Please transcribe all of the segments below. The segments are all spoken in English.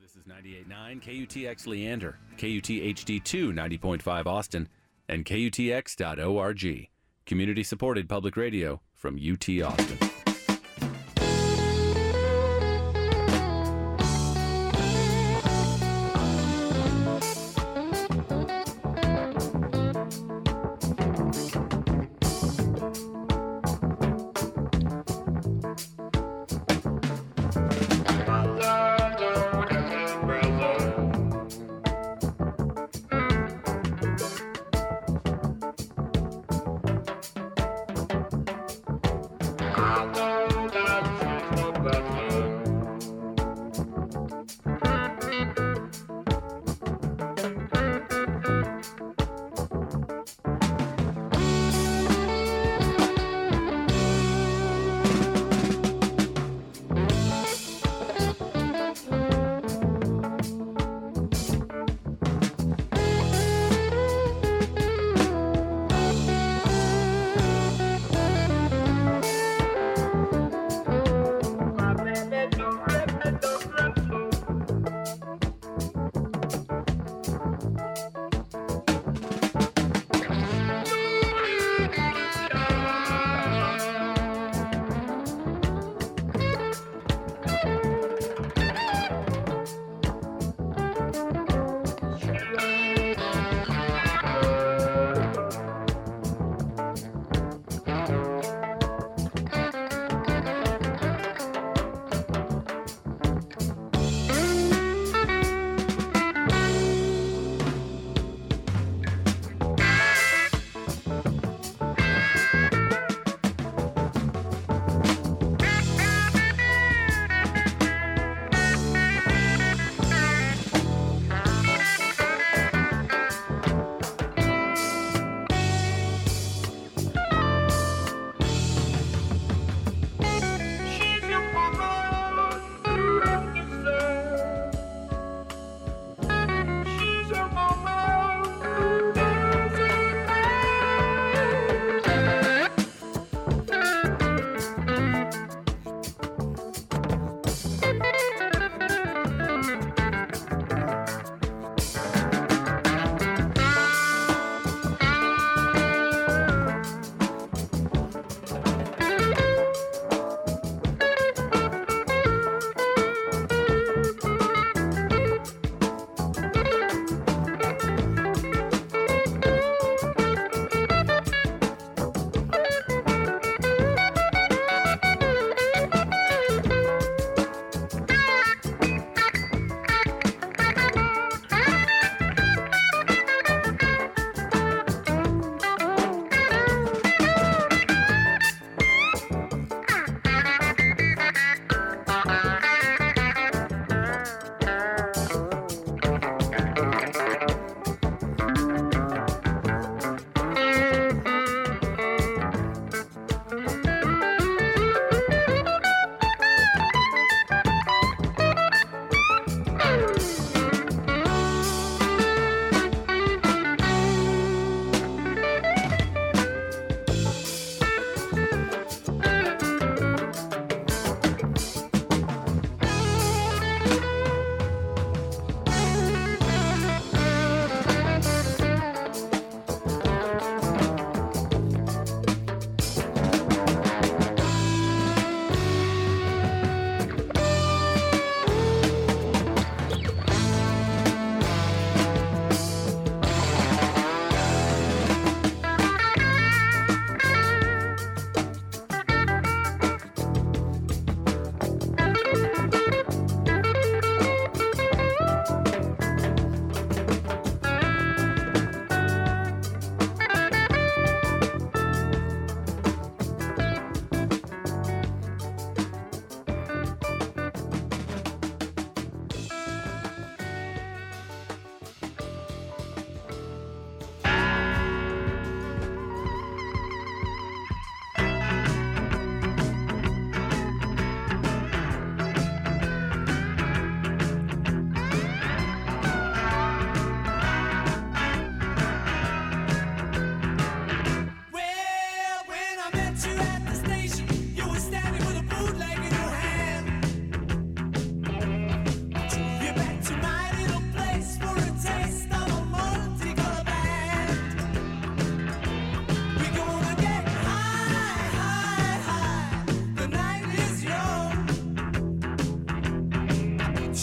This is 98.9 KUTX Leander, KUT HD2 90.5 Austin, and KUTX.org. Community-supported public radio from UT Austin.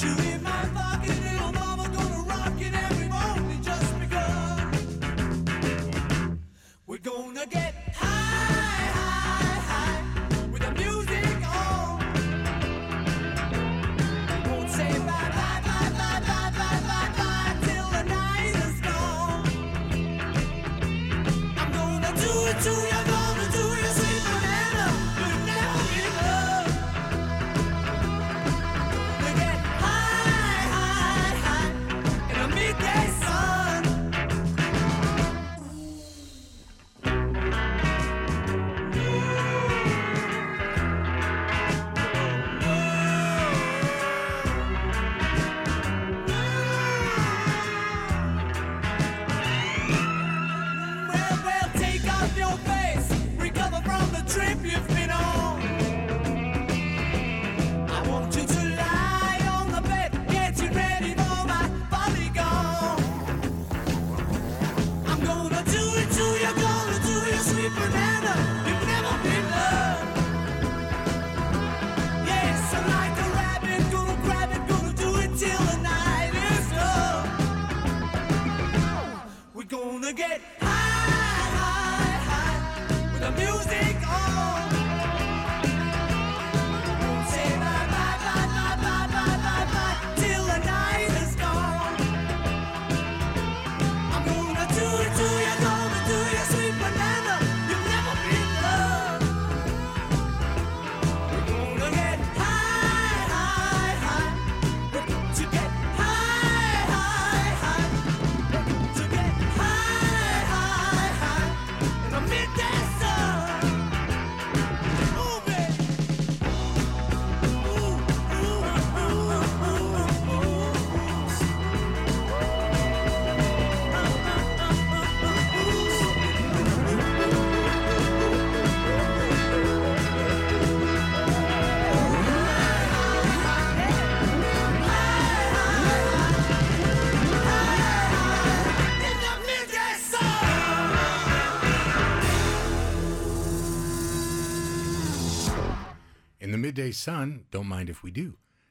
Midday Sun, don't mind if we do.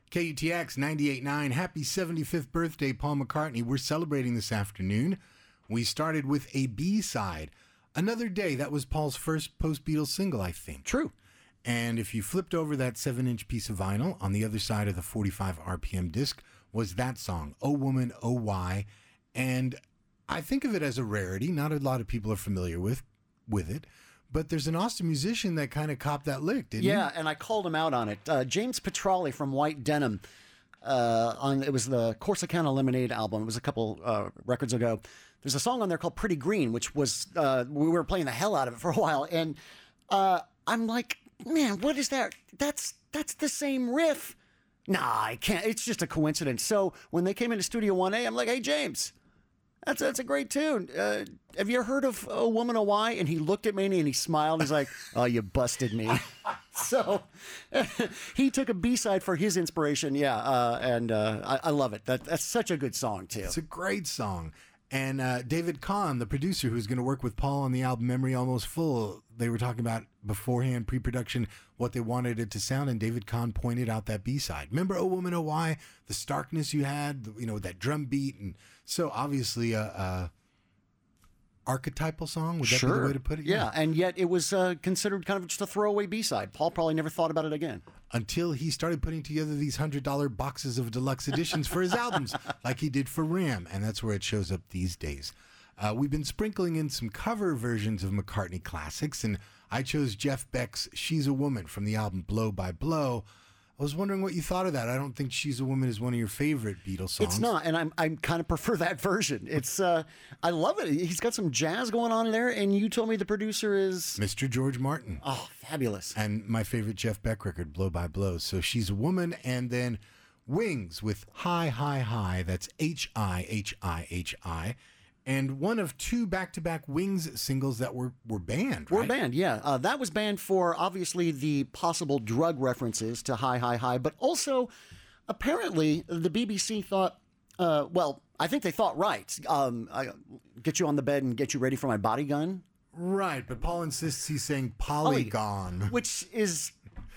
KUTX 98.9, happy 75th birthday, Paul McCartney. We're celebrating this afternoon. We started with a B-side. Another Day, that was Paul's first post-Beatles single, I think. True. And if you flipped over that 7-inch piece of vinyl, on the other side of the 45 RPM disc was that song, Oh Woman, Oh Why. And I think of it as a rarity. Not a lot of people are familiar with it. But there's an Austin musician that kind of copped that lick, didn't he? Yeah, and I called him out on it. James Petrali from White Denim. It was the Corsicana Lemonade album. It was a couple records ago. There's a song on there called Pretty Green, which was, we were playing the hell out of it for a while. And I'm like, man, what is that? That's the same riff. Nah, I can't. It's just a coincidence. So when they came into Studio 1A, I'm like, hey, James, that's a great tune. Have you ever heard of A Woman, A Why? And he looked at me and he smiled. He's like, oh, you busted me. So he took a B-side for his inspiration. Yeah, I love it. That's such a good song, too. It's a great song. And David Kahn, the producer who's going to work with Paul on the album Memory Almost Full, they were talking about beforehand, pre-production, what they wanted it to sound, and David Kahn pointed out that B-side. Remember Oh Woman, Oh Why? The starkness you had, that drum beat. And so obviously a archetypal song, would that be the way to put it? Yeah, and yet it was considered kind of just a throwaway B-side. Paul probably never thought about it again. Until he started putting together these $100 boxes of deluxe editions for his albums, like he did for Ram, and that's where it shows up these days. We've been sprinkling in some cover versions of McCartney classics, and I chose Jeff Beck's She's a Woman from the album Blow by Blow. I was wondering what you thought of that. I don't think She's a Woman is one of your favorite Beatles songs. It's not, and I kind of prefer that version. It's I love it. He's got some jazz going on there, and you told me the producer is Mr. George Martin. Oh, fabulous. And my favorite Jeff Beck record, Blow by Blow. So She's a Woman, and then Wings with Hi, Hi, Hi. That's H-I-H-I-H-I. And one of two back-to-back Wings singles that were banned, right? Were banned, yeah. That was banned for, obviously, the possible drug references to Hi, Hi, Hi. But also, apparently, the BBC thought, I think they thought right. I get you on the bed and get you ready for my body gun. Right, but Paul insists he's saying polygon. Which is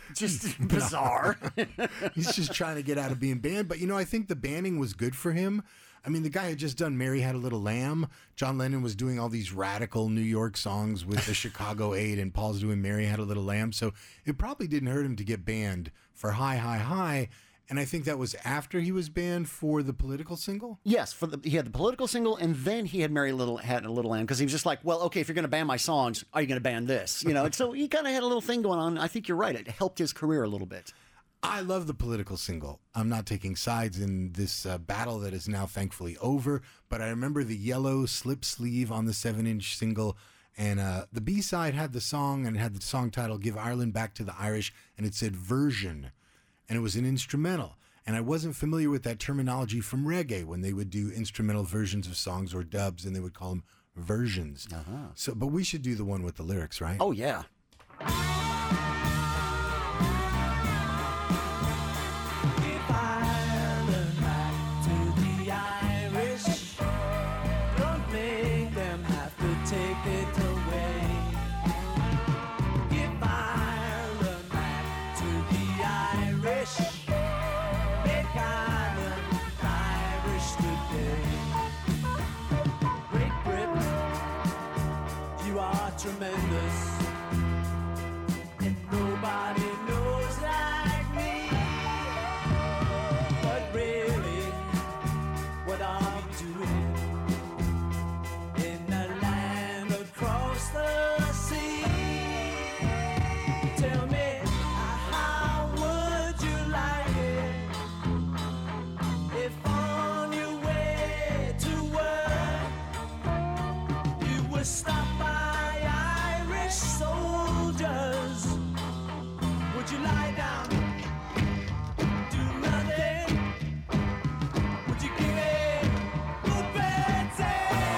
Just bizarre. He's just trying to get out of being banned. But, I think the banning was good for him. I mean, the guy had just done Mary Had a Little Lamb. John Lennon was doing all these radical New York songs with the Chicago 8, and Paul's doing Mary Had a Little Lamb. So it probably didn't hurt him to get banned for Hi, Hi, Hi. And I think that was after he was banned for the political single? Yes, he had the political single, and then he had Had a Little Lamb, because he was just like, well, okay, if you're going to ban my songs, are you going to ban this? And so he kind of had a little thing going on. I think you're right. It helped his career a little bit. I love the political single. I'm not taking sides in this battle that is now thankfully over, but I remember the yellow slip sleeve on the 7-inch single, and the B-side had the song, and it had the song title, Give Ireland Back to the Irish, and it said version, and it was an instrumental. And I wasn't familiar with that terminology from reggae when they would do instrumental versions of songs or dubs, and they would call them versions. So, but we should do the one with the lyrics, right? Oh, yeah. Tremendous, and nobody knows like me. But really, what are we doing in a land across the sea? Tell me, how would you like it if on your way to work you were stopped by soldiers? Would you lie down, do nothing? Would you give it a better?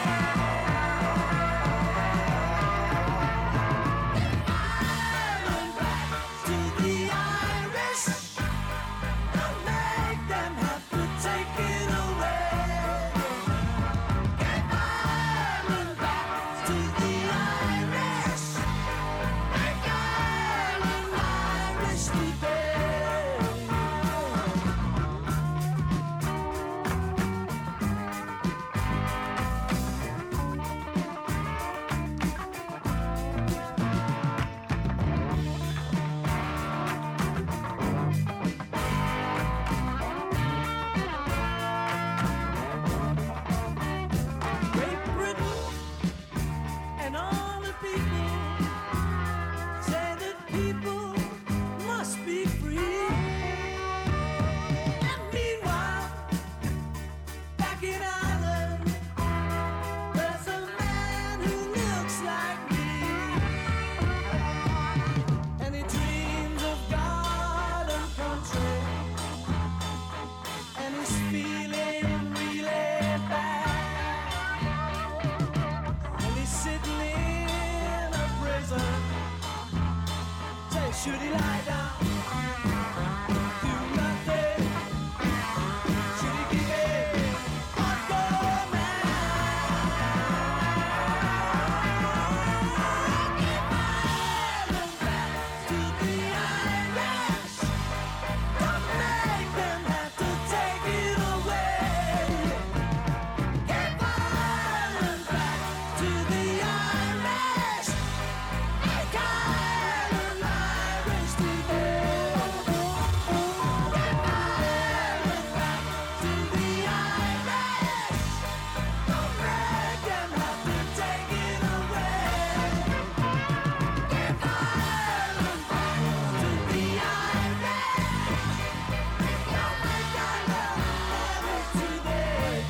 Ireland back to the Irish. Don't make them have to take it away. Give Ireland back to the Irish. Should he lie down? Do nothing? Should he give it a go, man? Give Ireland back to the Irish. Don't make them have to take it away. Give Ireland back to the Irish. Make Ireland Irish today. Give Ireland back to the Irish. Don't make them have to take it away. Give Ireland back to the Irish. Don't make Ireland Irish today.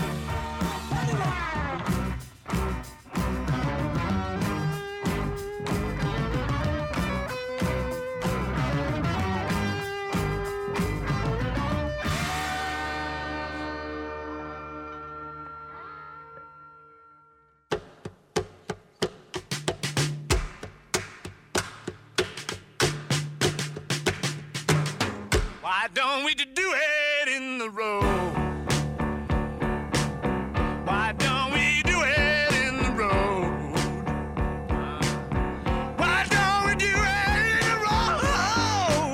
Why don't we do it in the road? Why don't we do it in the road? Why don't we do it in the road?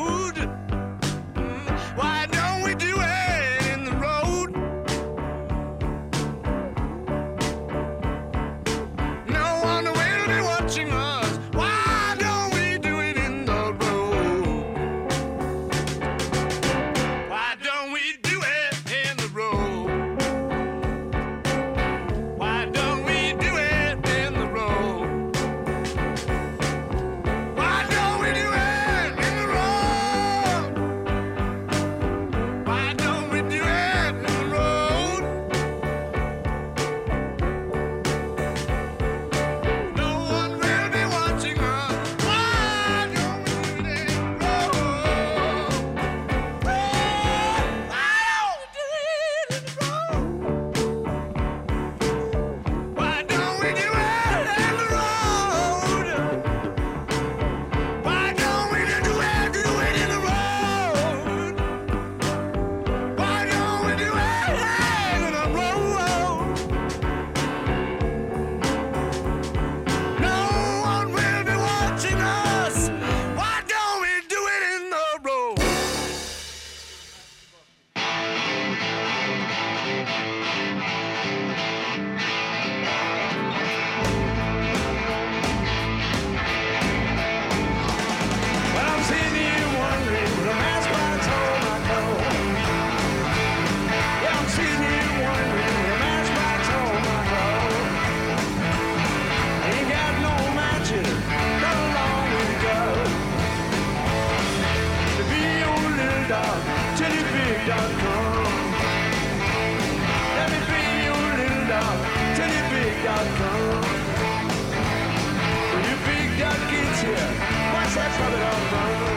puppet.com. When your big dog gets here, watch that puppet all run.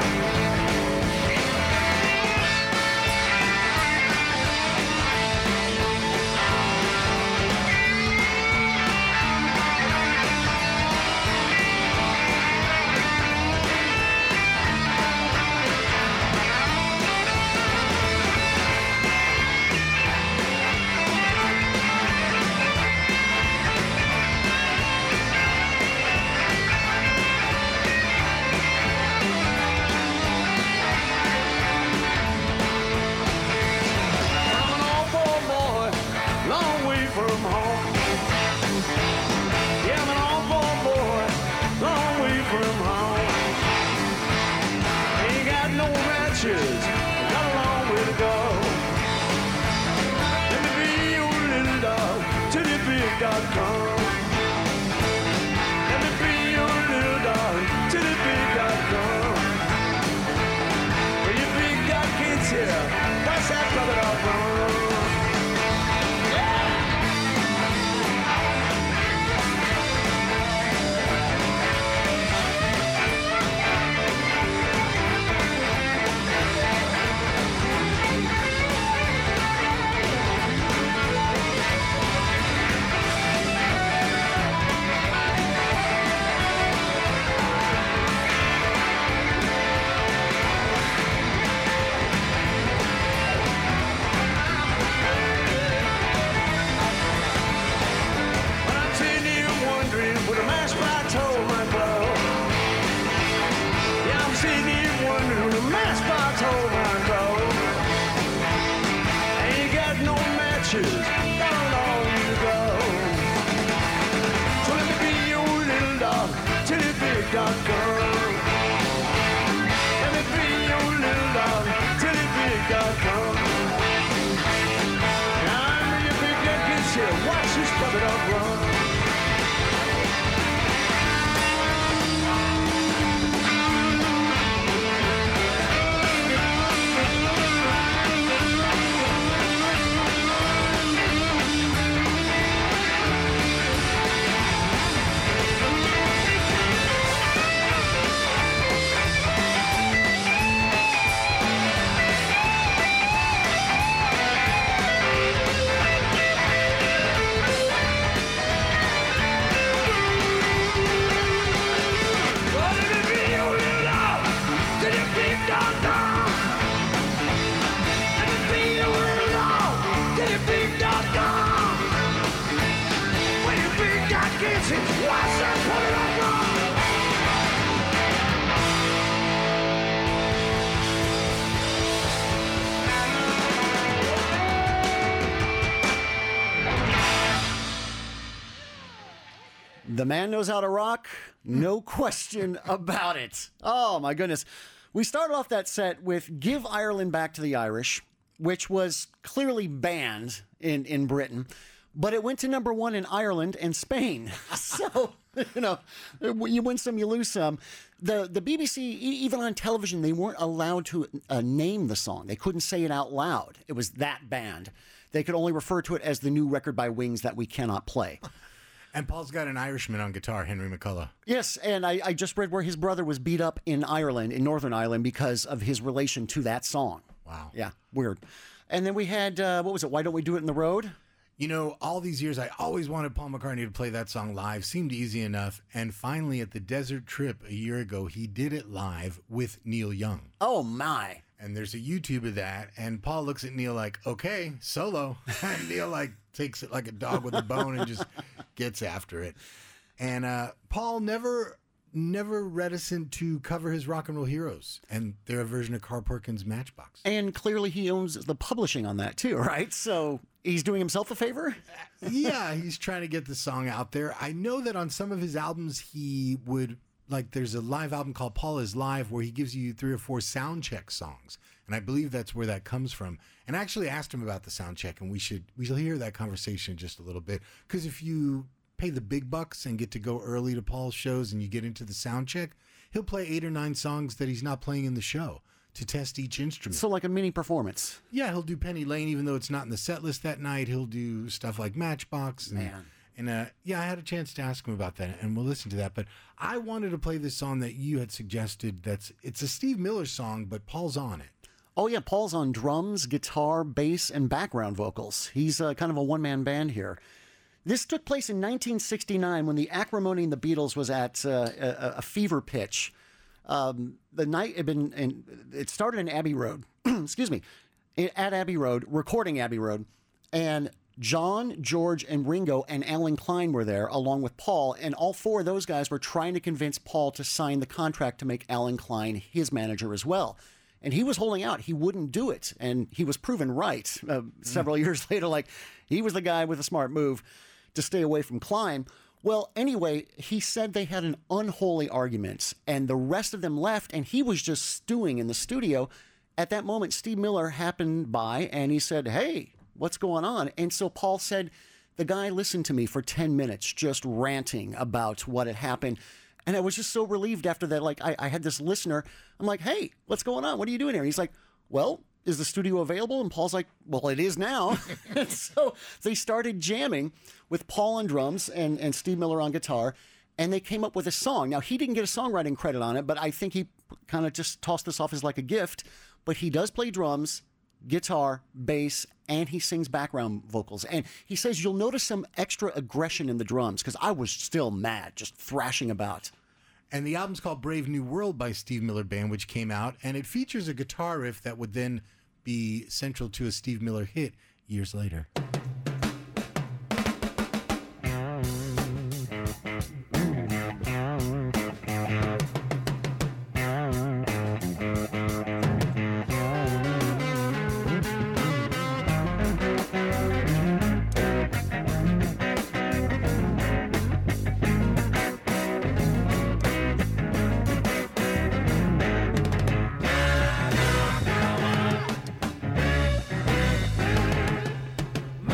The man knows how to rock, no question about it. Oh, my goodness. We started off that set with Give Ireland Back to the Irish, which was clearly banned in Britain, but it went to #1 in Ireland and Spain. So, you know, you win some, you lose some. The BBC, even on television, they weren't allowed to name the song. They couldn't say it out loud. It was that banned. They could only refer to it as the new record by Wings that we cannot play. And Paul's got an Irishman on guitar, Henry McCullough. Yes, and I just read where his brother was beat up in Ireland, in Northern Ireland, because of his relation to that song. Wow. Yeah, weird. And then we had, what was it, Why Don't We Do It in the Road? You know, all these years, I always wanted Paul McCartney to play that song live. Seemed easy enough. And finally, at the Desert Trip a year ago, he did it live with Neil Young. Oh, my. And there's a YouTube of that. And Paul looks at Neil like, okay, solo. And Neil, like, takes it like a dog with a bone and just gets after it. And Paul never reticent to cover his rock and roll heroes and their version of Carl Perkins' Matchbox. And clearly he owns the publishing on that too, right? So he's doing himself a favor? Yeah, he's trying to get the song out there. I know that on some of his albums he would, like, there's a live album called Paul is Live where he gives you 3 or 4 sound check songs. And I believe that's where that comes from. And I actually asked him about the sound check, and we shall hear that conversation just a little bit. Because if you pay the big bucks and get to go early to Paul's shows and you get into the sound check, he'll play 8 or 9 songs that he's not playing in the show to test each instrument. So like a mini performance. Yeah, he'll do Penny Lane even though it's not in the set list that night. He'll do stuff like Matchbox And yeah, I had a chance to ask him about that, and we'll listen to that. But I wanted to play this song that you had suggested. It's a Steve Miller song, but Paul's on it. Oh, yeah, Paul's on drums, guitar, bass, and background vocals. He's kind of a one-man band here. This took place in 1969 when the acrimony in the Beatles was at a fever pitch. The night it started in Abbey Road, excuse me, at Abbey Road, recording Abbey Road, and John, George, and Ringo and Alan Klein were there, along with Paul, and all four of those guys were trying to convince Paul to sign the contract to make Alan Klein his manager as well. And he was holding out. He wouldn't do it, and he was proven right several years later. Like, he was the guy with a smart move to stay away from Klein. Well, anyway, he said they had an unholy argument, and the rest of them left, and he was just stewing in the studio. At that moment, Steve Miller happened by, and he said, "Hey, what's going on?" And so Paul said, the guy listened to me for 10 minutes just ranting about what had happened. And I was just so relieved after that. Like, I had this listener. I'm like, "Hey, what's going on? What are you doing here?" And he's like, "Well, is the studio available?" And Paul's like, "Well, it is now." And so they started jamming with Paul on drums and Steve Miller on guitar. And they came up with a song. Now, he didn't get a songwriting credit on it, but I think he kind of just tossed this off as like a gift. But he does play drums, guitar, bass, and he sings background vocals. And he says you'll notice some extra aggression in the drums, because I was still mad, just thrashing about. And the album's called Brave New World by Steve Miller Band, which came out, and it features a guitar riff that would then be central to a Steve Miller hit years later. My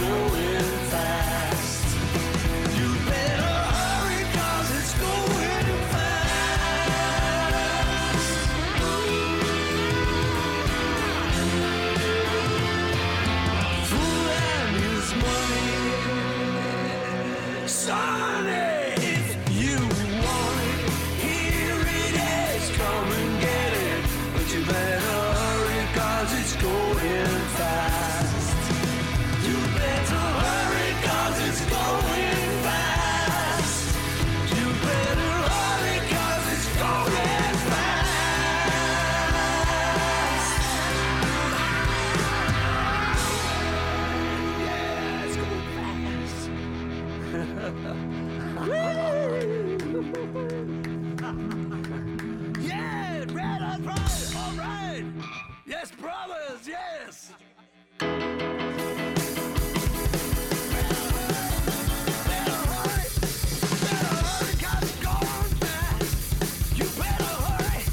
going fast. You better hurry 'cause it's going fast. Fool and his money. Sonny, if you want it, here it is, come and get it. But you better hurry 'cause it's going fast. You better hurry 'cause it's going fast. You better hurry 'cause it's going fast. Yeah, it's going fast. Yeah, right on right, all right. Yes, brothers, yes. Better hurry, 'cause it's going fast. You better hurry,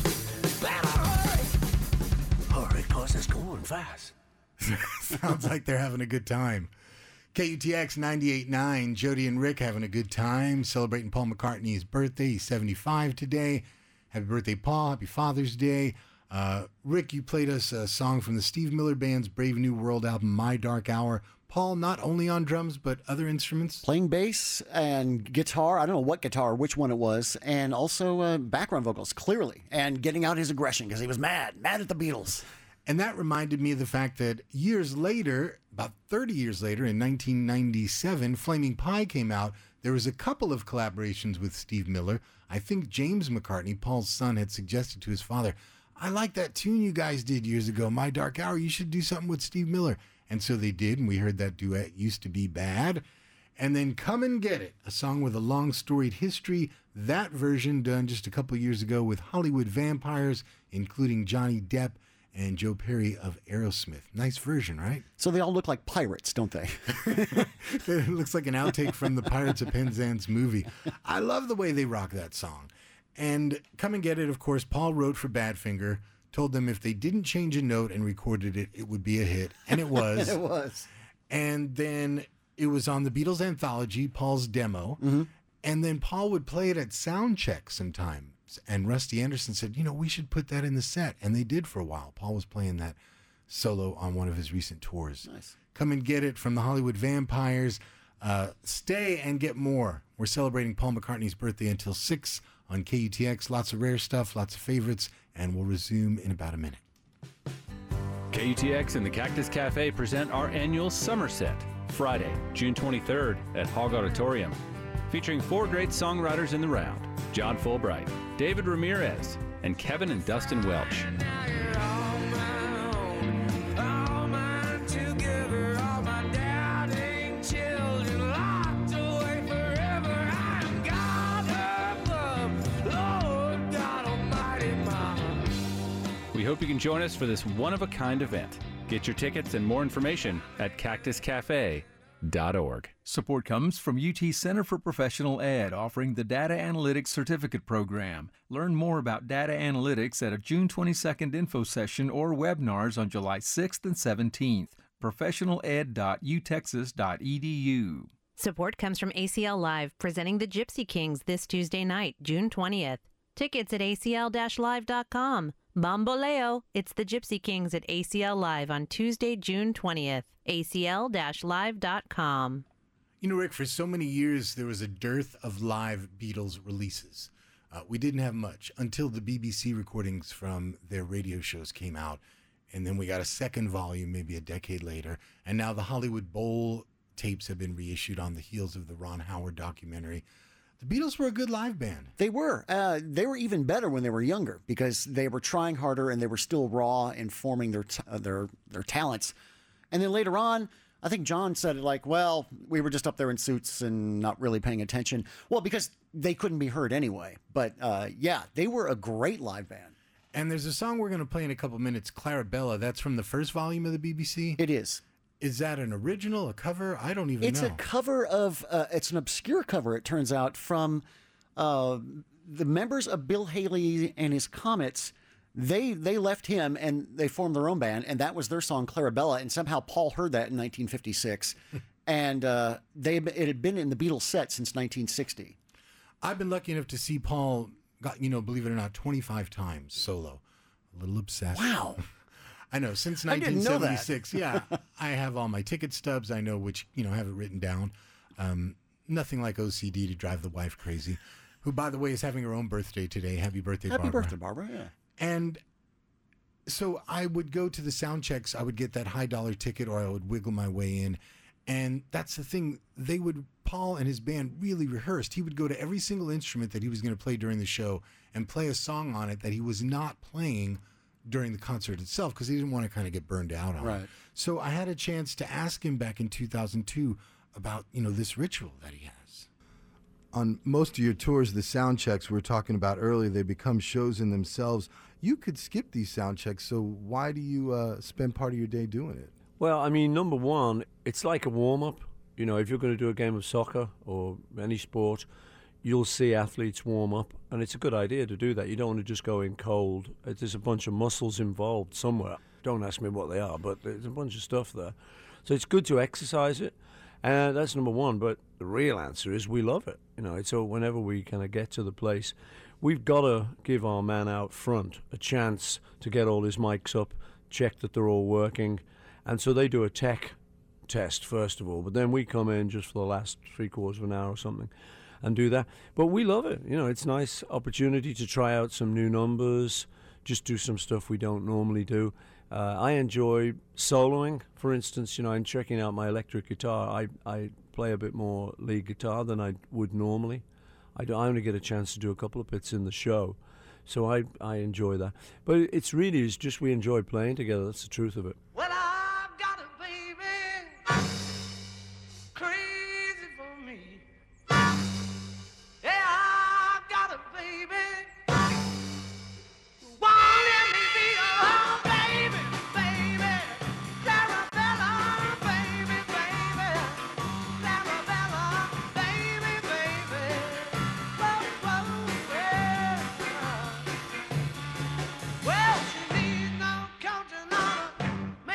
hurry 'cause it's going fast. Sounds like they're having a good time. KUTX 98.9, Jody and Rick having a good time, celebrating Paul McCartney's birthday. He's 75 today. Happy birthday, Paul. Happy Father's Day. Rick, you played us a song from the Steve Miller Band's Brave New World album, My Dark Hour. Paul, not only on drums, but other instruments? Playing bass and guitar. I don't know what guitar, which one it was. And also background vocals, clearly. And getting out his aggression because he was mad at the Beatles. And that reminded me of the fact that years later, about 30 years later, in 1997, Flaming Pie came out. There was a couple of collaborations with Steve Miller. I think James McCartney, Paul's son, had suggested to his father, I like that tune you guys did years ago, My Dark Hour. You should do something with Steve Miller. And so they did, and we heard that duet, Used to Be Bad. And then Come and Get It, a song with a long storied history. That version done just a couple years ago with Hollywood Vampires, including Johnny Depp and Joe Perry of Aerosmith. Nice version, right? So they all look like pirates, don't they? It looks like an outtake from the Pirates of Penzance movie. I love the way they rock that song. And Come and Get It, of course, Paul wrote for Badfinger, told them if they didn't change a note and recorded it, it would be a hit. And it was. It was. And then it was on the Beatles anthology, Paul's demo. Mm-hmm. And then Paul would play it at sound check sometimes. And Rusty Anderson said, we should put that in the set. And they did for a while. Paul was playing that solo on one of his recent tours. Nice. Come and Get It from the Hollywood Vampires. Stay and get more. We're celebrating Paul McCartney's birthday until 6 on KUTX. Lots of rare stuff, lots of favorites, and we'll resume in about a minute. KUTX and the Cactus Cafe present our annual Summer Set, Friday, June 23rd at Hogg Auditorium, featuring 4 great songwriters in the round, John Fulbright, David Ramirez, and Kevin and Dustin Welch. We hope you can join us for this one-of-a-kind event. Get your tickets and more information at cactuscafe.org. Support comes from UT Center for Professional Ed, offering the Data Analytics Certificate Program. Learn more about data analytics at a June 22nd info session or webinars on July 6th and 17th. professionaled.utexas.edu. Support comes from ACL Live, presenting the Gypsy Kings this Tuesday night, June 20th. Tickets at acl-live.com. Bamboleo, it's the Gypsy Kings at ACL Live on Tuesday, June 20th. acl-live.com. Rick, for so many years, there was a dearth of live Beatles releases. We didn't have much until the BBC recordings from their radio shows came out. And then we got a second volume, maybe a decade later. And now the Hollywood Bowl tapes have been reissued on the heels of the Ron Howard documentary. The Beatles were a good live band. They were. They were even better when they were younger because they were trying harder and they were still raw in forming their talents. And then later on, I think John said it like, well, we were just up there in suits and not really paying attention. Well, because they couldn't be heard anyway. But yeah, they were a great live band. And there's a song we're going to play in a couple minutes, Clarabella. That's from the first volume of the BBC? It is. Is that an original, a cover? I don't even know. It's a cover of, it's an obscure cover, it turns out, from the members of Bill Haley and his Comets. They left him and they formed their own band, and that was their song Clarabella. And somehow Paul heard that in 1956 And it had been in the Beatles set since 1960. I've been lucky enough to see Paul, believe it or not, 25 times solo. A little obsessed. Wow. I know, since I didn't know that. 1976. Yeah, I have all my ticket stubs. I know which, have it written down. Nothing like OCD to drive the wife crazy, who, by the way, is having her own birthday today. Happy birthday, Barbara. Happy birthday, Barbara, yeah. And so I would go to the sound checks. I would get that high dollar ticket, or I would wiggle my way in. And that's the thing. Paul and his band really rehearsed. He would go to every single instrument that he was going to play during the show and play a song on it that he was not playing during the concert itself, because he didn't want to kind of get burned out on it. So I had a chance to ask him back in 2002 about, this ritual that he has. On most of your tours, the sound checks we were talking about earlier, they become shows in themselves. You could skip these sound checks, so why do you spend part of your day doing it? Well, I mean, number one, it's like a warm-up. If you're going to do a game of soccer or any sport, you'll see athletes warm up, and it's a good idea to do that. You don't want to just go in cold. There's a bunch of muscles involved somewhere. Don't ask me what they are, but there's a bunch of stuff there. So it's good to exercise it, and that's number one. But the real answer is we love it. So whenever we kind of get to the place, we've got to give our man out front a chance to get all his mics up, check that they're all working. And so they do a tech test, first of all, but then we come in just for the last 3/4 of an hour or something and do that. But we love it. It's a nice opportunity to try out some new numbers, just do some stuff we don't normally do. I enjoy soloing, for instance. I'm checking out my electric guitar. I play a bit more lead guitar than I would normally. I only get a chance to do a couple of bits in the show, so I enjoy that. But it's just we enjoy playing together. That's the truth of it. Well, I've got a baby crazy for me. Yeah, I've got a baby wanting me to be a baby, baby. Clarabella, baby, baby. Clarabella, baby, baby. Whoa, whoa, yeah. Well, she needs no coaching on her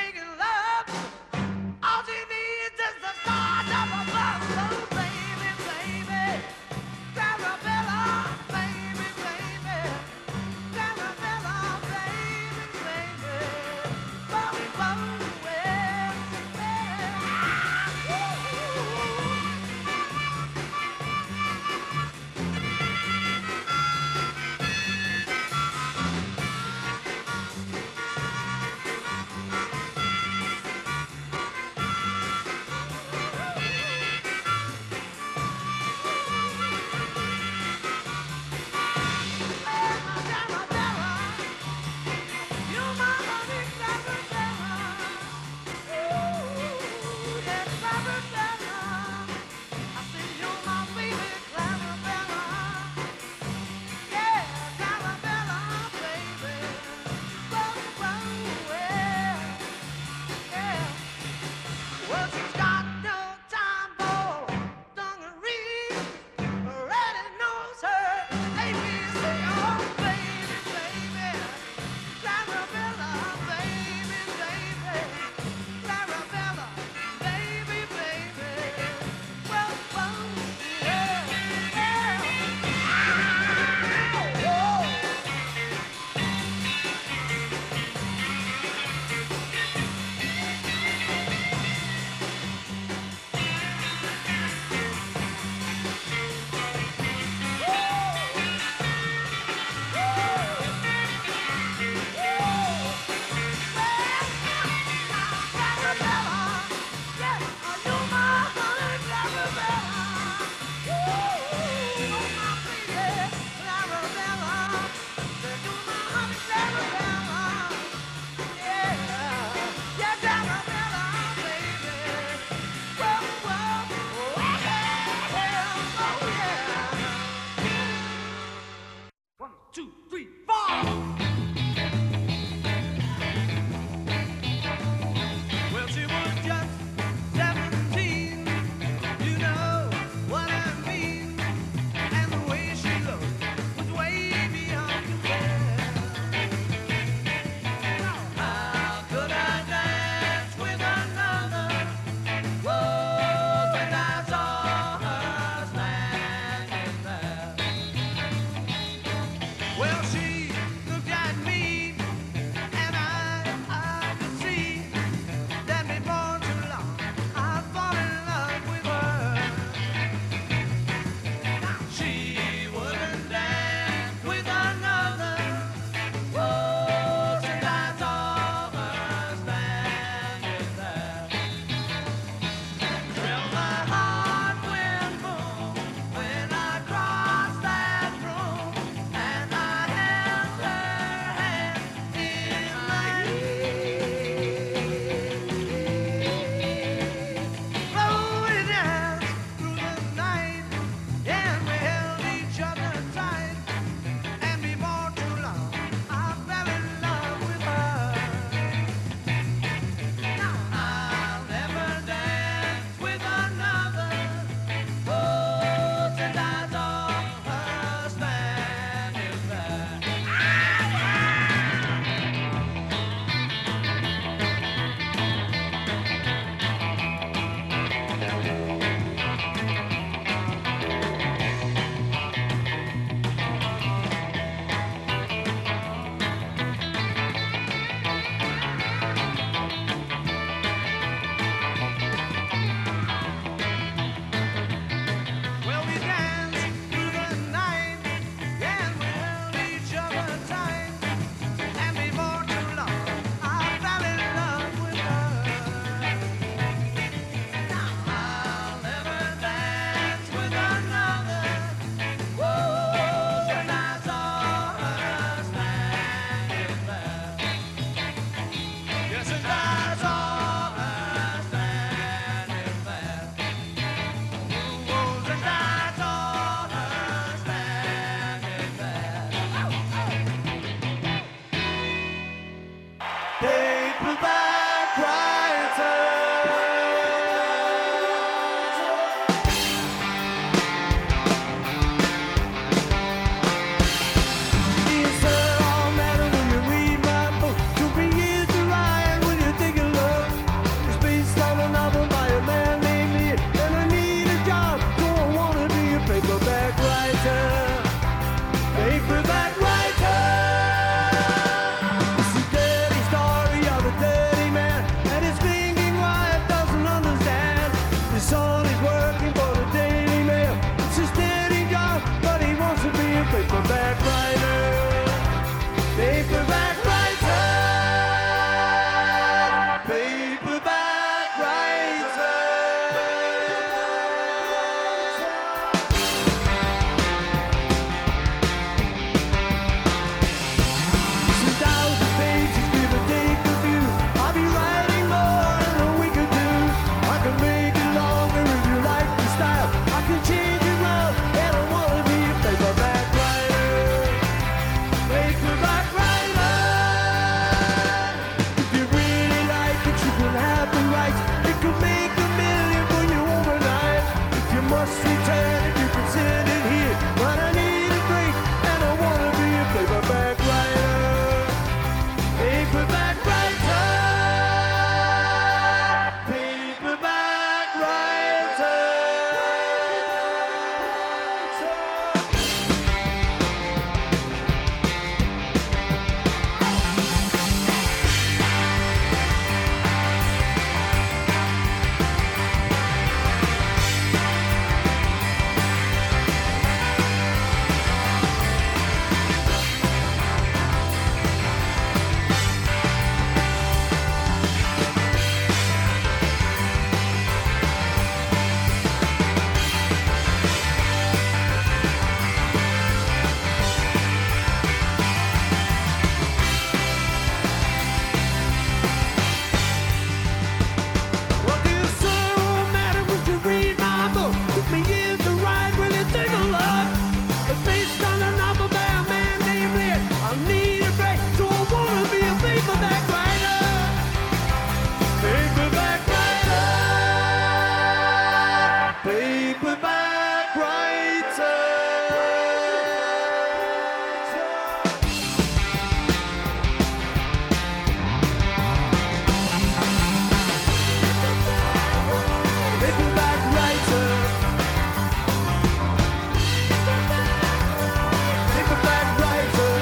paperback writer. Paperback writer, paperback writer, paperback writer. Some 1,000 pages, give or take a few. I'll be writing more in a week or two. I can make it longer if you like the style. I can change it round, and I wanna be a paperback. Paperback writer. If you really like it, you can have the rights. It could make $1 million for you overnight. If you must return it, you can send it here. But I need a break, and I wanna be a paperback writer. Paperback writer. Paperback writer. Paperback writer. Paperback writer. Paperback writer.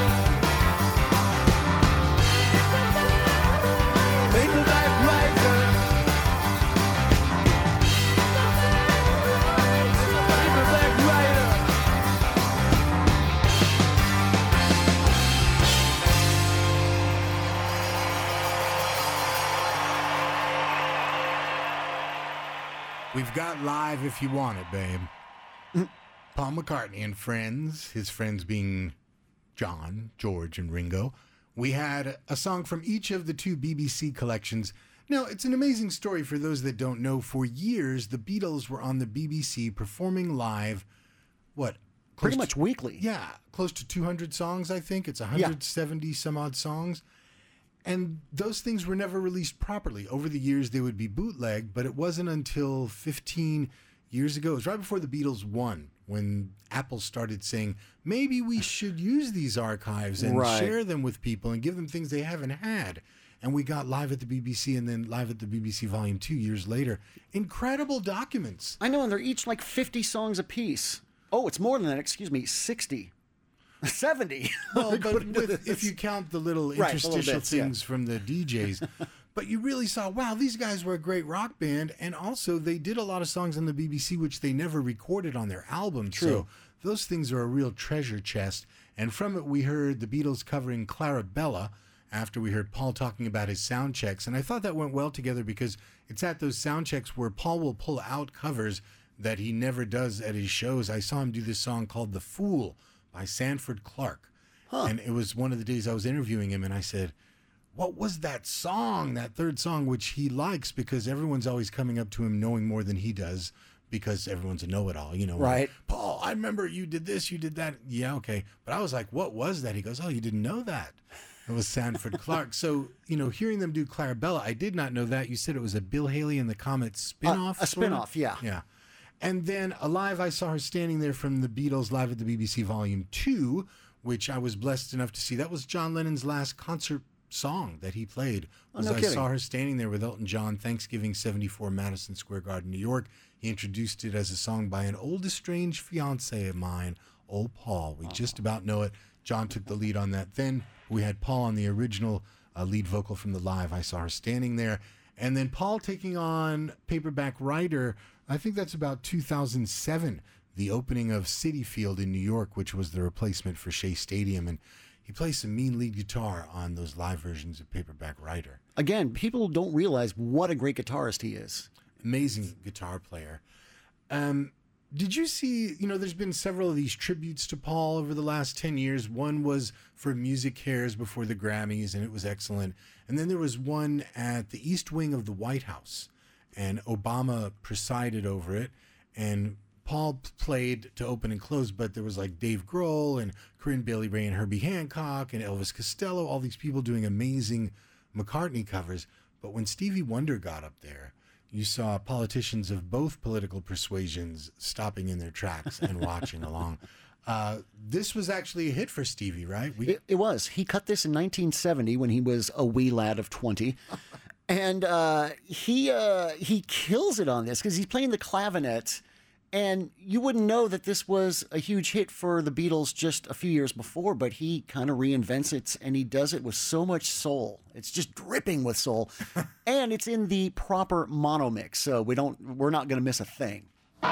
Paperback writer. Paperback writer. We've got Live If You Want It, babe. Paul McCartney and friends, his friends being John, George, and Ringo. We had a song from each of the 2 BBC collections. Now, it's an amazing story for those that don't know. For years, the Beatles were on the BBC performing live, Pretty much weekly. Yeah, close to 200 songs, I think. It's 170 some odd songs. And those things were never released properly. Over the years, they would be bootlegged, but it wasn't until 15 years ago. It was right before the Beatles won, when Apple started saying, maybe we should use these archives and share them with people and give them things they haven't had. And we got Live at the BBC and then Live at the BBC Volume 2 years later. Incredible documents. I know, and they're each like 50 songs apiece. Oh, it's more than that. Excuse me, 60. 70. Well, but if you count the little interstitial bits, things from the DJs. But you really saw, wow, these guys were a great rock band. And also, they did a lot of songs on the BBC, which they never recorded on their albums. True. So those things are a real treasure chest. And from it, we heard the Beatles covering Clarabella after we heard Paul talking about his sound checks. And I thought that went well together because it's at those sound checks where Paul will pull out covers that he never does at his shows. I saw him do this song called The Fool by Sanford Clark. And it was one of the days I was interviewing him, and I said, what was that song, that third song, which he likes because everyone's always coming up to him knowing more than he does because everyone's a know-it-all, you know. Right. Paul, I remember you did this, you did that. Yeah, okay. But I was like, what was that? He goes, oh, you didn't know that. That was Sanford Clark. So, hearing them do Clarabella, I did not know that. You said it was a Bill Haley and the Comets spin-off? A spin-off, yeah. Yeah. And then Alive, I saw her standing there from the Beatles Live at the BBC Volume 2, which I was blessed enough to see. That was John Lennon's last concert song that he played. Oh, no I kidding. saw her standing there with Elton John, Thanksgiving 74, Madison Square Garden, New York. He introduced it as a song by an old estranged fiancé of mine, old Paul. We just about know it. John took the lead on that. Then we had Paul on the original lead vocal from the Live. I saw her standing there. And then Paul taking on Paperback Writer. I think that's about 2007, the opening of Citi Field in New York, which was the replacement for Shea Stadium. And he plays some mean lead guitar on those live versions of Paperback Writer. Again, people don't realize what a great guitarist he is. Amazing guitar player. Did you see, there's been several of these tributes to Paul over the last 10 years. One was for Music Cares before the Grammys, and it was excellent. And then there was one at the East Wing of the White House, and Obama presided over it. And Paul played to open and close, but there was like Dave Grohl and Corinne Bailey Rae and Herbie Hancock and Elvis Costello, all these people doing amazing McCartney covers. But when Stevie Wonder got up there, you saw politicians of both political persuasions stopping in their tracks and watching along. This was actually a hit for Stevie, right? It was. He cut this in 1970 when he was a wee lad of 20. And he kills it on this because he's playing the clavinet. And you wouldn't know that this was a huge hit for the Beatles just a few years before, but he kind of reinvents it, and he does it with so much soul. It's just dripping with soul. And it's in the proper mono mix, so we're not going to miss a thing.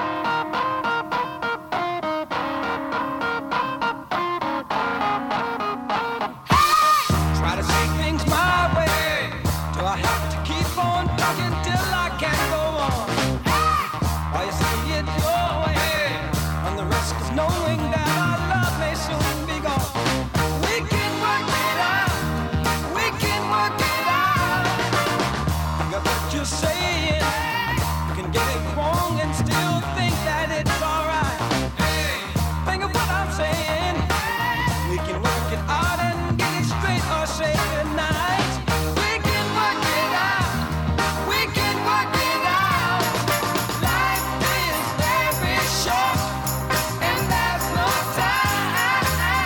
Try to see things my way. Do I have to keep on talking till I can't go on? While you see it your way, and the risk is knowing that our love may soon be gone. We can work it out. We can work it out. Think of what you're saying. You can get it wrong and still think that it's alright. Think of what I'm saying. We can work it out and get it straight or say goodnight. We can work it out. We can work it out. Life is very short, and there's no time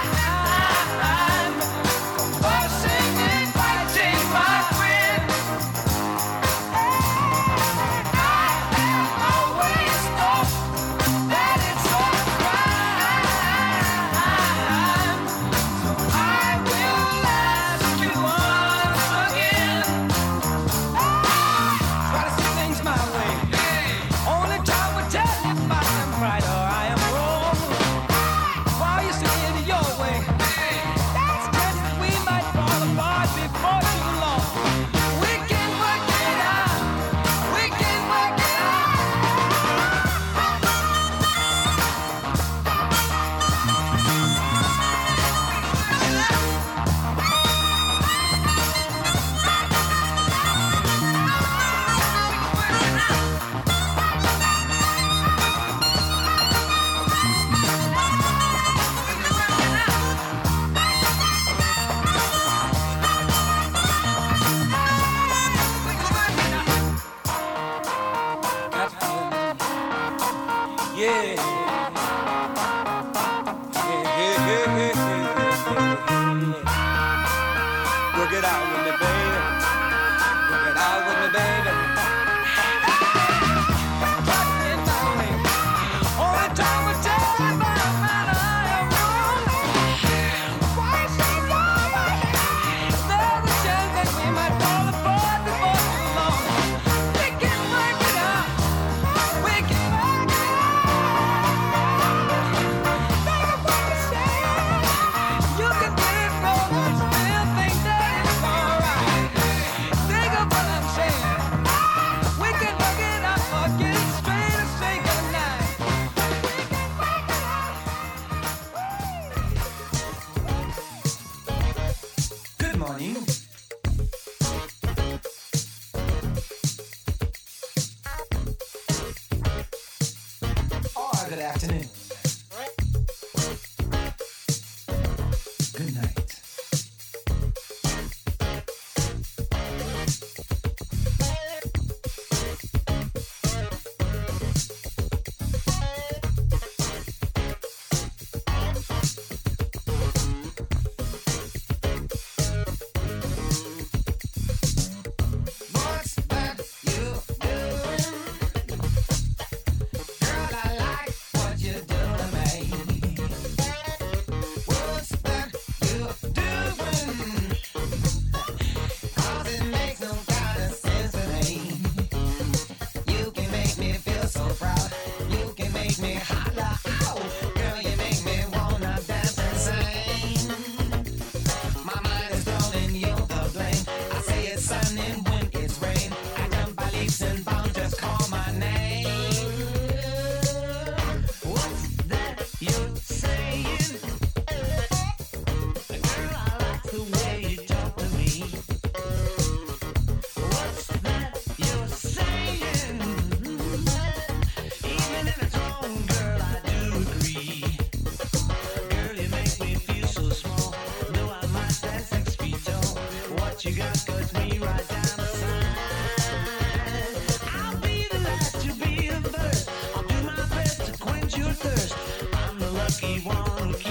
for singing, fighting, my friend. I have always thought that it's a crime. So I will ask you once again. Try to see things my way. Only time will tell if I am right or I am wrong. While you see it your way, that's chance that we might fall apart before too long. We can work it out. We can work it yeah. Work it out with me, baby. Work it out with me, baby. Talking my way. Only time will tell if I'm right or I am wrong. Why say no? There's a chance that we might fall apart before too long. We can work it out. We can work it out. Think of what you're saying. You can get it wrong and still think that it's alright. Think of what I'm saying. We can work it out or get it straight or say goodnight. We can work it out. Good morning. Or good afternoon. Good night. me right down the line. I'll be the last to be the first. I'll do my best to quench your thirst. I'm the lucky one who